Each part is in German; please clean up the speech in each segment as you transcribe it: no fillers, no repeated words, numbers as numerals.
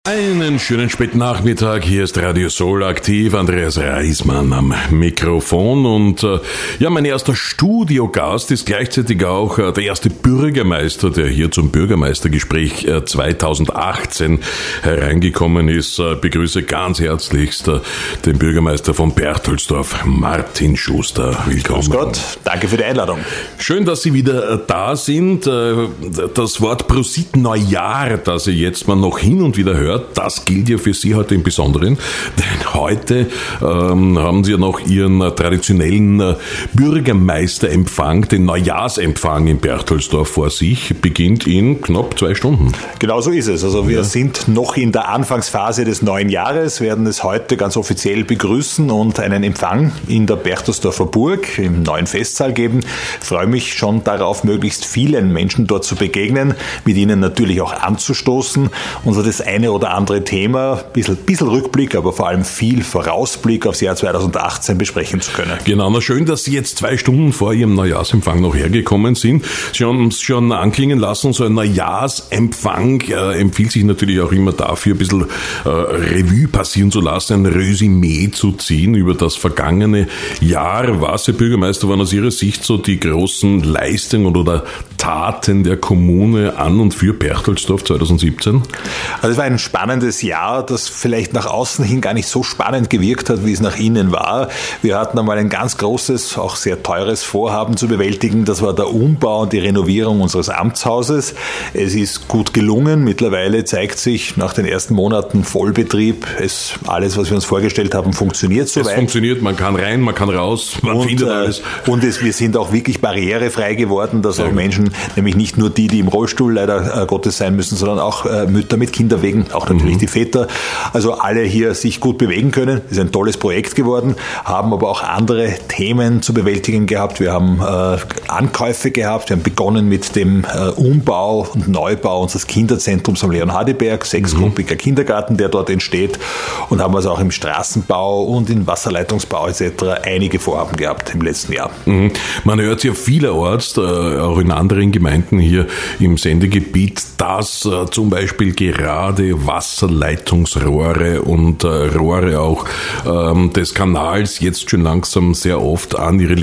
Einen schönen späten Nachmittag, hier ist Radio Soul aktiv, Andreas Reismann am Mikrofon und mein erster Studiogast ist gleichzeitig auch der erste Bürgermeister, der hier zum Bürgermeistergespräch 2018 hereingekommen ist. Begrüße ganz herzlichst den Bürgermeister von Bertelsdorf, Martin Schuster. Willkommen. Grüß Gott, danke für die Einladung. Schön, dass Sie wieder da sind. Das Wort Prosit Neujahr, das Sie jetzt mal noch hin und wieder hört, das gilt ja für Sie heute im Besonderen, denn heute haben Sie ja noch Ihren traditionellen Bürgermeisterempfang, den Neujahrsempfang in Bertelsdorf vor sich, beginnt in knapp 2 Stunden. Genau so ist es. Also wir sind noch in der Anfangsphase des neuen Jahres, werden es heute ganz offiziell begrüßen und einen Empfang in der Bertelsdorfer Burg im neuen Festsaal geben. Ich freue mich schon darauf, möglichst vielen Menschen dort zu begegnen, mit ihnen natürlich auch anzustoßen und so das eine oder andere Thema, bisschen Rückblick, aber vor allem viel Vorausblick aufs Jahr 2018 besprechen zu können. Genau, na schön, dass Sie jetzt 2 Stunden vor Ihrem Neujahrsempfang noch hergekommen sind. Sie haben es schon anklingen lassen, so ein Neujahrsempfang empfiehlt sich natürlich auch immer dafür, ein bisschen Revue passieren zu lassen, ein Resümee zu ziehen über das vergangene Jahr. Was, Herr Bürgermeister, waren aus Ihrer Sicht so die großen Leistungen oder Taten der Kommune an und für Bertelsdorf 2017? Also es war ein spannendes Jahr, das vielleicht nach außen hin gar nicht so spannend gewirkt hat, wie es nach innen war. Wir hatten einmal ein ganz großes, auch sehr teures Vorhaben zu bewältigen. Das war der Umbau und die Renovierung unseres Amtshauses. Es ist gut gelungen. Mittlerweile zeigt sich nach den ersten Monaten Vollbetrieb, alles, was wir uns vorgestellt haben, funktioniert soweit. Es funktioniert, man kann rein, man kann raus, man findet alles. Und wir sind auch wirklich barrierefrei geworden, dass auch Menschen, nämlich nicht nur die im Rollstuhl leider Gottes sein müssen, sondern auch Mütter mit Kinderwegen, auch natürlich die Väter, also alle hier sich gut bewegen können. Ist ein tolles Projekt geworden, haben aber auch andere Themen zu bewältigen gehabt. Wir haben Ankäufe gehabt, wir haben begonnen mit dem Umbau und Neubau unseres Kinderzentrums am Leon Hardyberg, 6-gruppiger Kindergarten, der dort entsteht, und haben also auch im Straßenbau und im Wasserleitungsbau etc. einige Vorhaben gehabt im letzten Jahr. Man hört ja vielerorts, auch in anderen Gemeinden hier im Sendegebiet, dass zum Beispiel gerade Wasserleitungsrohre und Rohre auch des Kanals jetzt schon langsam sehr oft an ihre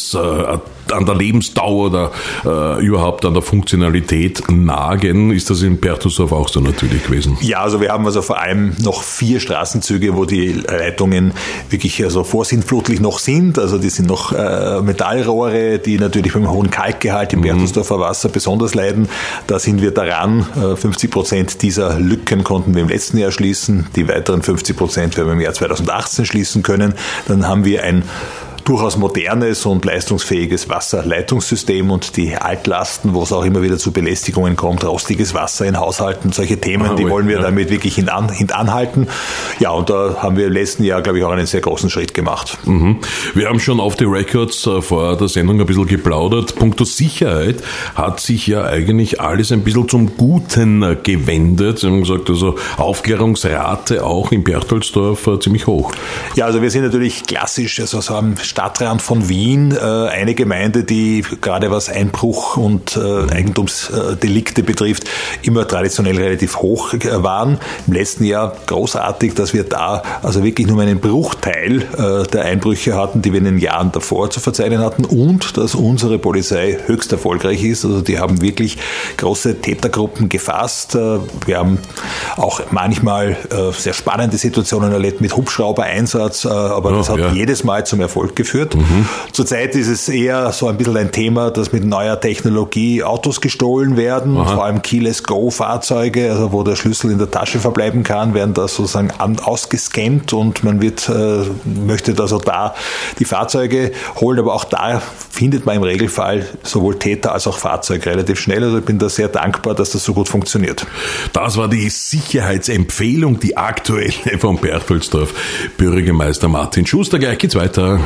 an der Lebensdauer oder überhaupt an der Funktionalität nagen. Ist das in Bertelsdorf auch so natürlich gewesen? Ja, also wir haben also vor allem noch 4 Straßenzüge, wo die Leitungen wirklich also vorsintflutlich noch sind. Also die sind noch Metallrohre, die natürlich beim hohen Kalkgehalt im Bertelsdorfer Wasser besonders leiden. Da sind wir daran. 50% dieser Lücken konnten wir im letzten Jahr schließen. Die weiteren 50% werden wir im Jahr 2018 schließen können. Dann haben wir ein durchaus modernes und leistungsfähiges Wasserleitungssystem und die Altlasten, wo es auch immer wieder zu Belästigungen kommt, rostiges Wasser in Haushalten, solche Themen, die wollen wir damit wirklich hintanhalten. Ja, und da haben wir im letzten Jahr, glaube ich, auch einen sehr großen Schritt gemacht. Wir haben schon auf die Records vor der Sendung ein bisschen geplaudert. Punkto Sicherheit hat sich ja eigentlich alles ein bisschen zum Guten gewendet. Sie haben gesagt, also Aufklärungsrate auch in Bertelsdorf ziemlich hoch. Ja, also wir sind natürlich klassisch, also so am Stadtrand von Wien, eine Gemeinde, die gerade was Einbruch und Eigentumsdelikte betrifft, immer traditionell relativ hoch waren. Im letzten Jahr großartig, dass wir da also wirklich nur einen Bruchteil der Einbrüche hatten, die wir in den Jahren davor zu verzeichnen hatten, und dass unsere Polizei höchst erfolgreich ist. Also die haben wirklich große Tätergruppen gefasst. Wir haben auch manchmal sehr spannende Situationen erlebt mit Hubschrauber-Einsatz, aber das hat jedes Mal zum Erfolg geführt. Zurzeit ist es eher so ein bisschen ein Thema, dass mit neuer Technologie Autos gestohlen werden, vor allem Keyless-Go-Fahrzeuge, also wo der Schlüssel in der Tasche verbleiben kann, werden da sozusagen ausgescannt und man möchte also da die Fahrzeuge holen, aber auch da findet man im Regelfall sowohl Täter als auch Fahrzeug relativ schnell. Also ich bin da sehr dankbar, dass das so gut funktioniert. Das war die Sicherheitsempfehlung, die aktuelle von Bertelsdorf. Bürgermeister Martin Schuster, gleich geht's weiter.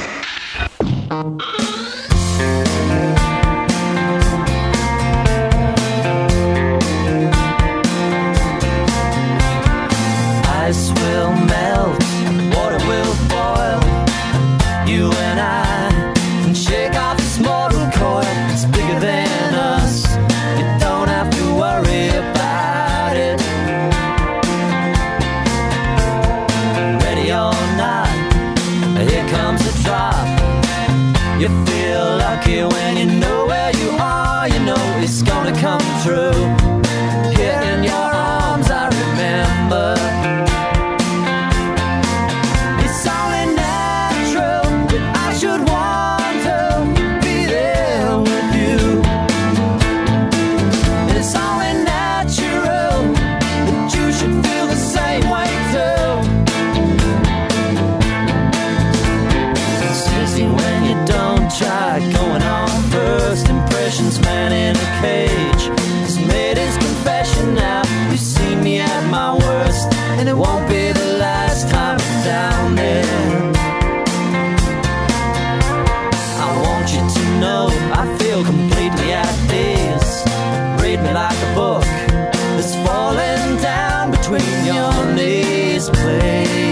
Ice will melt, water will boil. You and I can shake off this mortal coil. It's bigger than us. You don't have to worry about it. first, and it won't be the last time I'm down there. I want you to know I feel completely at peace. Read me like a book that's falling down between your knees, please.